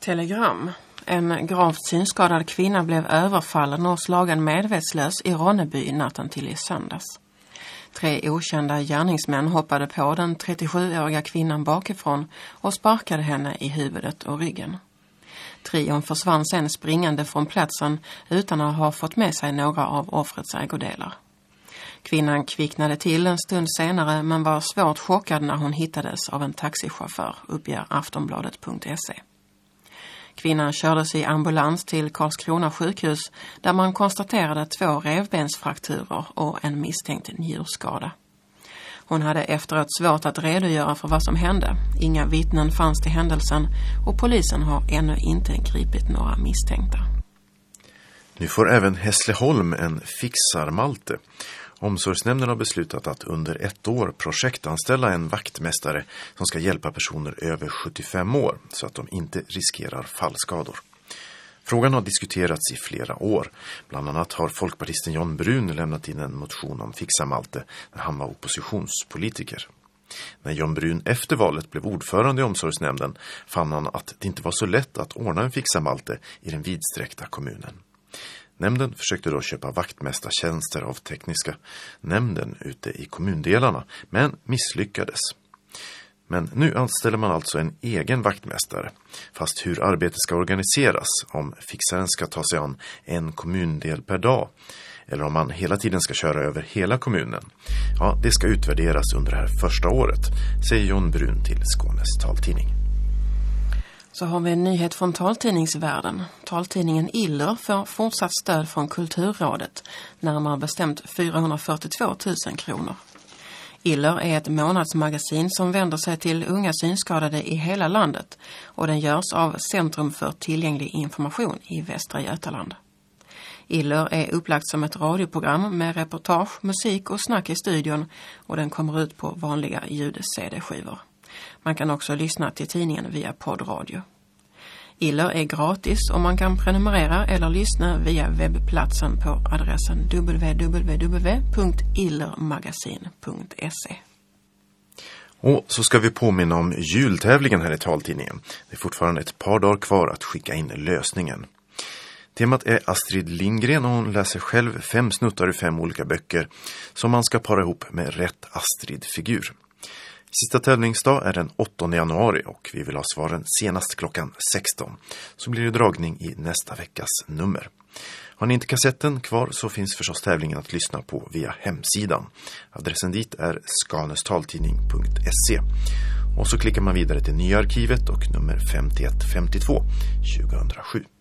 Telegram. En gravt synskadad kvinna blev överfallen och slagen medvetslös i Ronneby natten till i söndags. 3 okända gärningsmän hoppade på den 37-åriga kvinnan bakifrån och sparkade henne i huvudet och ryggen. Trion försvann sen springande från platsen utan att ha fått med sig några av offrets ägodelar. Kvinnan kvicknade till en stund senare men var svårt chockad när hon hittades av en taxichaufför, uppger Aftonbladet.se. Kvinnan kördes i ambulans till Karlskrona sjukhus där man konstaterade 2 revbensfrakturer och en misstänkt njurskada. Hon hade efteråt svårt att redogöra för vad som hände. Inga vittnen fanns till händelsen och polisen har ännu inte gripit några misstänkta. Nu får även Hässleholm en fixarmalte. Omsorgsnämnden har beslutat att under 1 år projektanställa en vaktmästare som ska hjälpa personer över 75 år så att de inte riskerar fallskador. Frågan har diskuterats i flera år. Bland annat har folkpartisten Jon Brun lämnat in en motion om fixarmalte när han var oppositionspolitiker. När Jon Brun efter valet blev ordförande i omsorgsnämnden fann han att det inte var så lätt att ordna en fixarmalte i den vidsträckta kommunen. Nämnden försökte då köpa vaktmästartjänster av tekniska nämnden ute i kommundelarna, men misslyckades. Men nu anställer man alltså en egen vaktmästare, fast hur arbetet ska organiseras, om fixaren ska ta sig an en kommundel per dag, eller om man hela tiden ska köra över hela kommunen. Ja, det ska utvärderas under det här första året, säger Jon Brun till Skånes taltidning. Så har vi en nyhet från taltidningsvärlden. Taltidningen Iller får fortsatt stöd från Kulturrådet, närmare bestämt 442 000 kronor. Iller är ett månadsmagasin som vänder sig till unga synskadade i hela landet och den görs av Centrum för tillgänglig information i Västra Götaland. Iller är upplagt som ett radioprogram med reportage, musik och snack i studion och den kommer ut på vanliga ljud-CD-skivor. Man kan också lyssna till tidningen via poddradio. Iller är gratis och man kan prenumerera eller lyssna via webbplatsen på adressen www.illermagasin.se. Och så ska vi påminna om jultävlingen här i taltidningen. Det är fortfarande ett par dagar kvar att skicka in lösningen. Temat är Astrid Lindgren och hon läser själv 5 snuttar ur 5 olika böcker som man ska para ihop med rätt Astrid-figur. Sista tävlingsdag är den 8 januari och vi vill ha svaren senast klockan 16. Så blir det dragning i nästa veckas nummer. Har ni inte kassetten kvar så finns förstås tävlingen att lyssna på via hemsidan. Adressen dit är skanestaltidning.se. Och så klickar man vidare till nya arkivet och nummer 5152 2007.